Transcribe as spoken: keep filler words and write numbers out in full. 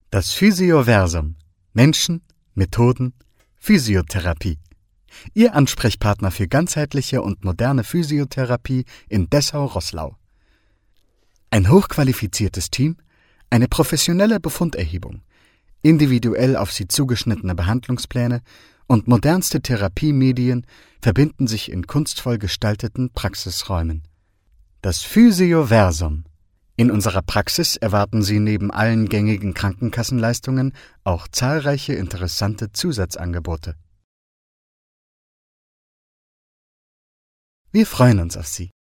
Das Physioversum. Menschen, Methoden, Physiotherapie. Ihr Ansprechpartner für ganzheitliche und moderne Physiotherapie in Dessau-Roßlau. Ein hochqualifiziertes Team, eine professionelle Befunderhebung, individuell auf Sie zugeschnittene Behandlungspläne und modernste Therapiemedien verbinden sich in kunstvoll gestalteten Praxisräumen. Das Physioversum. In unserer Praxis erwarten Sie neben allen gängigen Krankenkassenleistungen auch zahlreiche interessante Zusatzangebote. Wir freuen uns auf Sie.